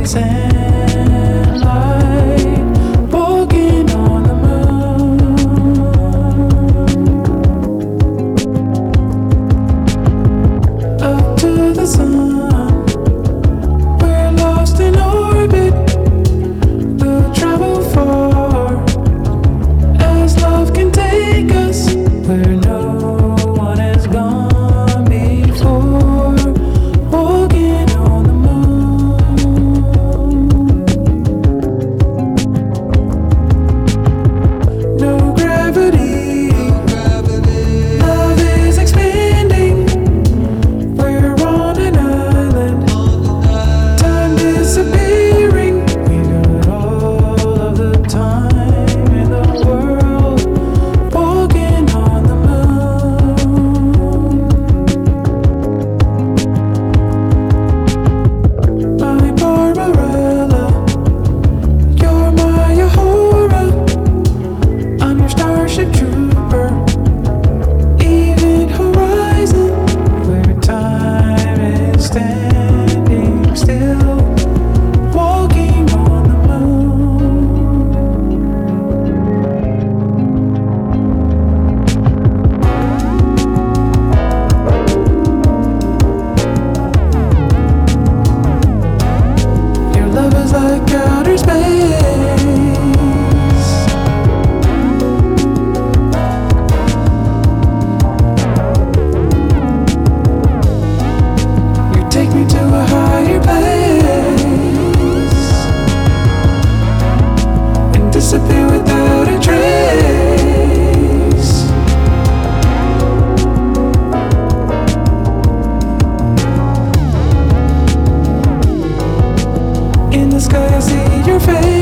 sunlight, walking on the moon, up to the sun. We're lost in orbit, we'll travel far as love can take us where no one has gone before, walking on the moon. No gravity, love is expanding. We're on an island, time disappearing. We got all of the time in the world, walking on the moon. My Barbarella, you're my Ahura. I'm your starship trooper, even horizon, where time is standing still, walking on the moon. Your love is like outer space. You take me to a higher place and disappear without a trace. In the sky I see your face.